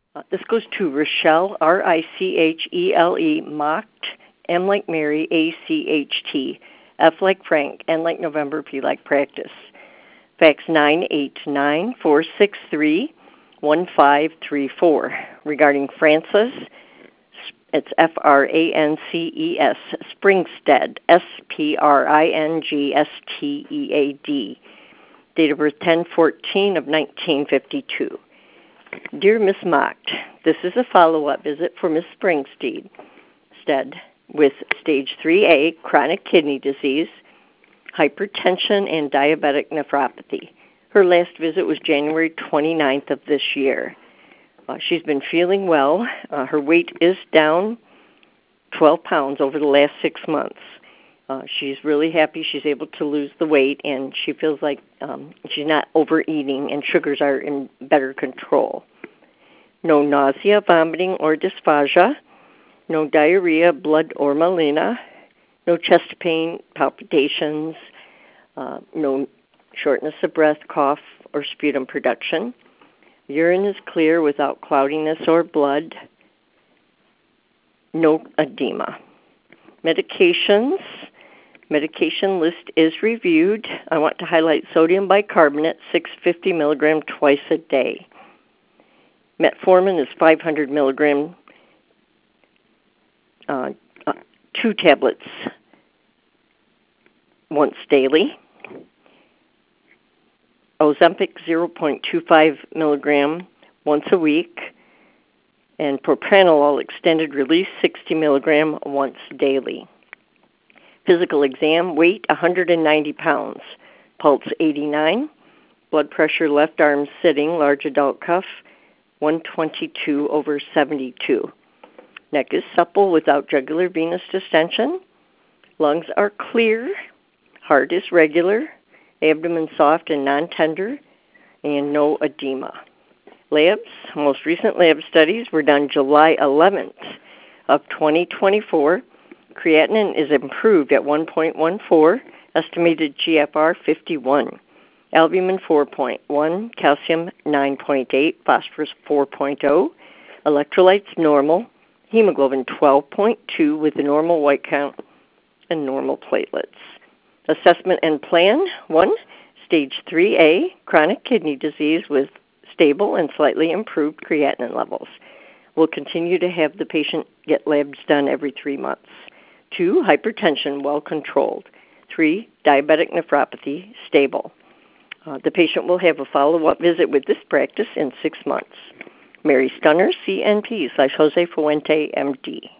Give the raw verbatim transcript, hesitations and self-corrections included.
Uh, this goes to Rochelle, R I C H E L E, Macht, M like Mary, A C H T, F like Frank, N like November, P like Practice. Fax nine eight nine, four six three, one five three four. Regarding Frances, it's F R A N C E S, Springstead, S P R I N G S T E A D. Date of birth ten fourteen of nineteen fifty-two. Dear Miss Macht, this is a follow-up visit for Miss Springstead with stage three A, chronic kidney disease, hypertension, and diabetic nephropathy. Her last visit was January twenty-ninth of this year. Uh, she's been feeling well. Uh, her weight is down twelve pounds over the last six months. Uh, she's really happy she's able to lose the weight, and she feels like um, she's not overeating and sugars are in better control. No nausea, vomiting, or dysphagia. No diarrhea, blood, or melena. No chest pain, palpitations. Uh, no shortness of breath, cough, or sputum production. Urine is clear without cloudiness or blood. No edema. Medications. Medication list is reviewed. I want to highlight sodium bicarbonate, six hundred fifty milligrams twice a day. Metformin is five hundred milligrams, uh, uh, two tablets once daily. Ozempic, zero point two five milligrams once a week. And propranolol extended release, sixty milligrams once daily. Physical exam, weight one hundred ninety pounds, pulse eighty-nine, blood pressure left arm sitting, large adult cuff, one twenty-two over seventy-two. Neck is supple without jugular venous distension. Lungs are clear. Heart is regular. Abdomen soft and non-tender, and no edema. Labs, most recent lab studies were done July eleventh of twenty twenty-four. Creatinine is improved at one point one four, estimated G F R fifty-one. Albumin four point one, calcium nine point eight, phosphorus four point zero, electrolytes normal, hemoglobin twelve point two with a normal white count and normal platelets. Assessment and plan, one, stage three A, chronic kidney disease with stable and slightly improved creatinine levels. We'll continue to have the patient get labs done every three months. Two, hypertension well controlled. Three, diabetic nephropathy stable. Uh, the patient will have a follow-up visit with this practice in six months. Mary Stunner, C N P slash Jose Fuente, M D.